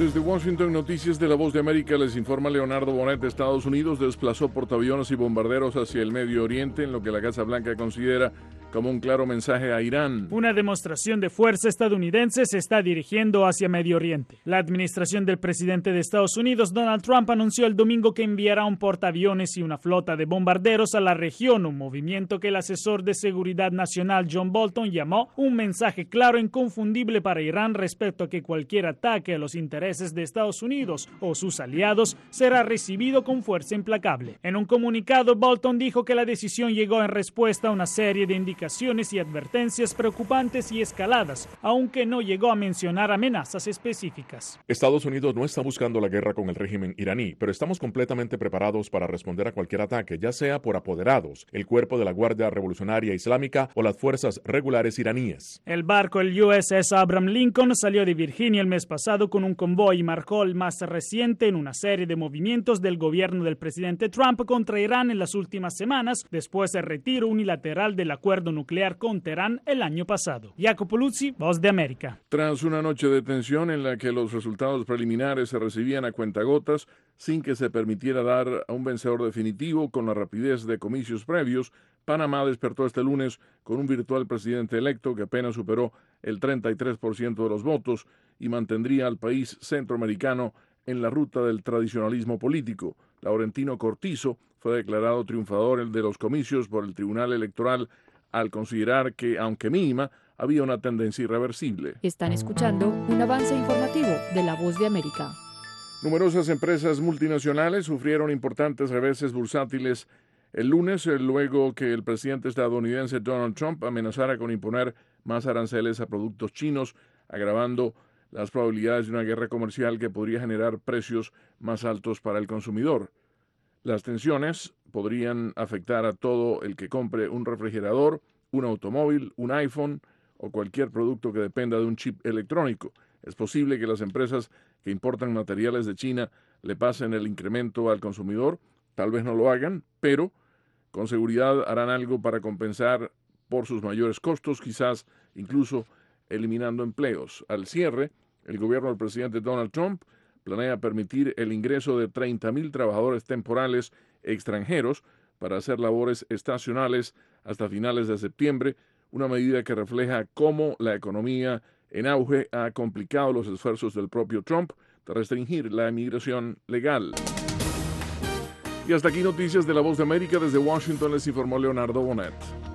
Desde Washington, Noticias de la Voz de América, les informa Leonardo Bonet. De Estados Unidos desplazó portaaviones y bombarderos hacia el Medio Oriente, en lo que la Casa Blanca considera como un claro mensaje a Irán. Una demostración de fuerza estadounidense se está dirigiendo hacia Medio Oriente. La administración del presidente de Estados Unidos, Donald Trump, anunció el domingo que enviará un portaaviones y una flota de bombarderos a la región, un movimiento que el asesor de seguridad nacional John Bolton llamó un mensaje claro e inconfundible para Irán respecto a que cualquier ataque a los intereses de Estados Unidos o sus aliados será recibido con fuerza implacable. En un comunicado, Bolton dijo que la decisión llegó en respuesta a una serie de indicaciones y advertencias preocupantes y escaladas, aunque no llegó a mencionar amenazas específicas. Estados Unidos no está buscando la guerra con el régimen iraní, pero estamos completamente preparados para responder a cualquier ataque, ya sea por apoderados, el cuerpo de la Guardia Revolucionaria Islámica o las fuerzas regulares iraníes. El barco, el USS Abraham Lincoln, salió de Virginia el mes pasado con un convoy y marcó el más reciente en una serie de movimientos del gobierno del presidente Trump contra Irán en las últimas semanas, después del retiro unilateral del acuerdo nuclear con Teherán el año pasado. Jacopo Luzzi, Voz de América. Tras una noche de tensión en la que los resultados preliminares se recibían a cuentagotas, sin que se permitiera dar a un vencedor definitivo con la rapidez de comicios previos, Panamá despertó este lunes con un virtual presidente electo que apenas superó el 33% de los votos y mantendría al país centroamericano en la ruta del tradicionalismo político. Laurentino Cortizo fue declarado triunfador de los comicios por el Tribunal Electoral al considerar que, aunque mínima, había una tendencia irreversible. Están escuchando un avance informativo de La Voz de América. Numerosas empresas multinacionales sufrieron importantes reveses bursátiles el lunes, luego que el presidente estadounidense Donald Trump amenazara con imponer más aranceles a productos chinos, agravando las probabilidades de una guerra comercial que podría generar precios más altos para el consumidor. Las tensiones podrían afectar a todo el que compre un refrigerador, un automóvil, un iPhone o cualquier producto que dependa de un chip electrónico. Es posible que las empresas que importan materiales de China le pasen el incremento al consumidor, tal vez no lo hagan, pero con seguridad harán algo para compensar por sus mayores costos, quizás incluso eliminando empleos. Al cierre, el gobierno del presidente Donald Trump planea permitir el ingreso de 30,000 trabajadores temporales extranjeros para hacer labores estacionales hasta finales de septiembre, una medida que refleja cómo la economía en auge ha complicado los esfuerzos del propio Trump de restringir la inmigración legal. Y hasta aquí Noticias de la Voz de América. Desde Washington les informó Leonardo Bonet.